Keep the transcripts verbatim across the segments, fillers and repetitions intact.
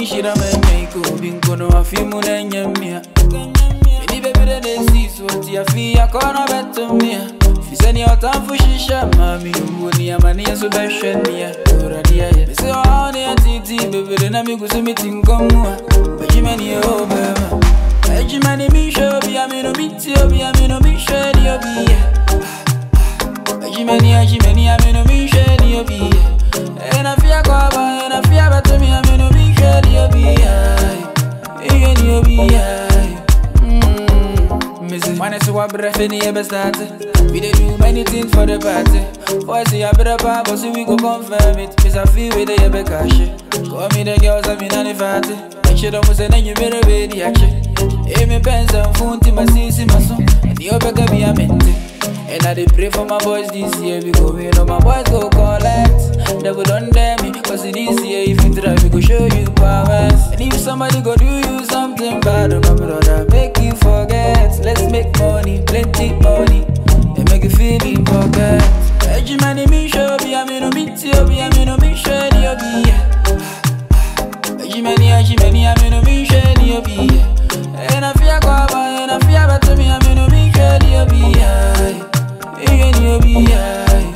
shira me make o binko no afimu na nyamia. Many baby they see so tia fi akona beto mia. Fi seni otamfu shisha mami uoni amani so be hwenia. Ora dia ye. Me say oh ne atiti baby na mi gusu mitinkomwa. Bejimani o bema. Bejimani mi show bi amino miti obi amino mi shedi obi. Bejimani ajimani amino mi shedi obi. And I feel cover, and I feel better me, I'm in a big shady, you'll be high. You'll be high. Missus Money, so I breath in the ever started. We they do many things for the party. Boys, see, I better pop, but see, we go confirm it. Miss, I feel with the ever cash. Call me the girls, I'm in any party. Make sure don't say, then you better be the action. Hey, me pens and phone to my sissy, my son. And the upper can be a mente. And I dey pray for my boys this year. We go in on my boys go collect. Never done dare me, cause this year if you try we go show you powers. And if somebody go do you something bad, oh my brother, make you forget. Let's make money, plenty money, and make you feel in pocket. Edgy money me show be, I'm in a meet you, be, I'm in a me share you be. Edgy money, edgy money, I'm in a me share you be. And I feel cover, and I feel better me, I'm in a me share you be. You'll be high.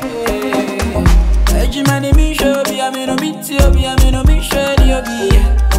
I'm in a beat, you'll be, I'm in a beat, you'll be.